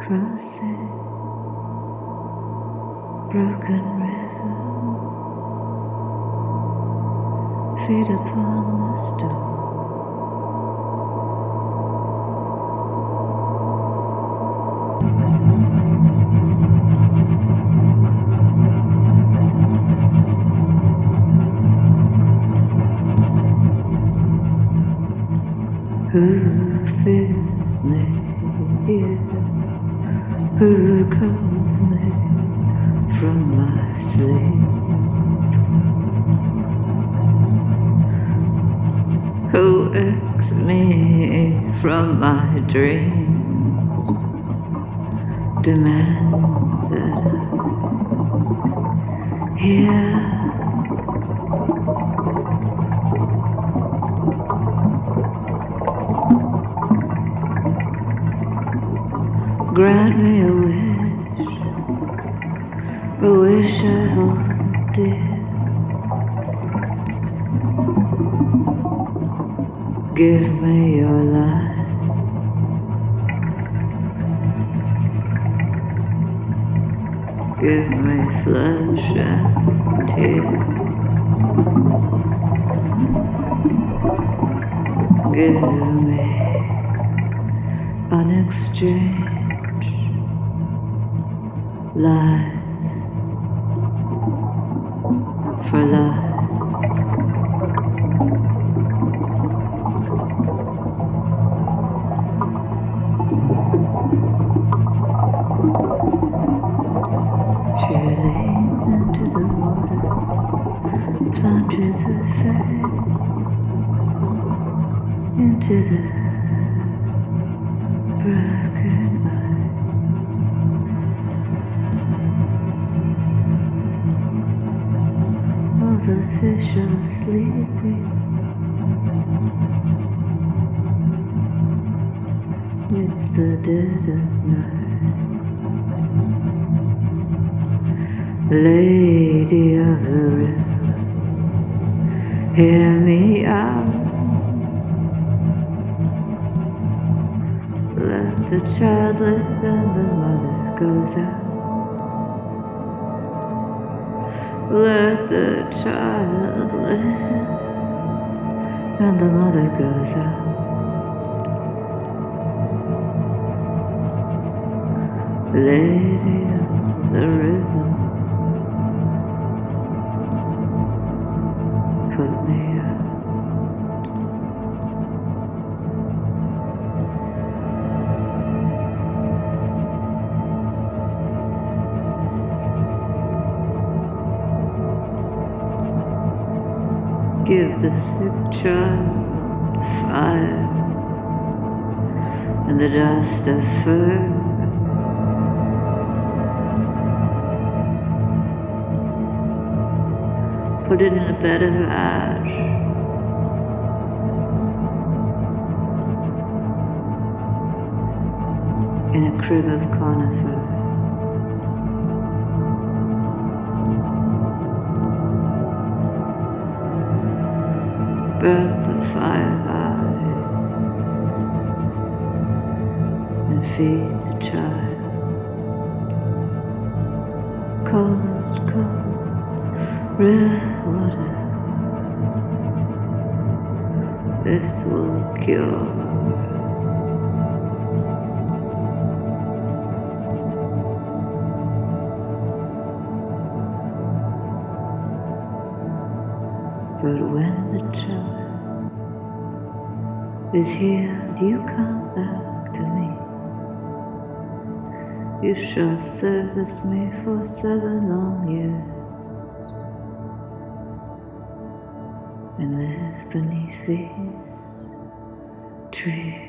crossing broken river, feet upon the stone. Who feels me here? Who calls me from my sleep? Who wakes me from my dreams? Demands that I hear. Grant me a wish I hold dear. Give me your life. Give me flesh and tears. Give me an exchange. Life for life. She leans into the water, plunges her face into the broken ice. All the fish are sleeping. It's the dead of night. Lady of the river, hear me out. Let the child live and the mother goes out. Let the child live and the mother goes out. Lady of the river, put me out. Give the sick child fire and the dust of fur. Put it in a bed of ash. In a crib of conifer. Burn the fire high and feed the child. Cold, cold, red water. This will cure. But when the child is here and you come back to me, you shall service me for 7 long years and live beneath these trees.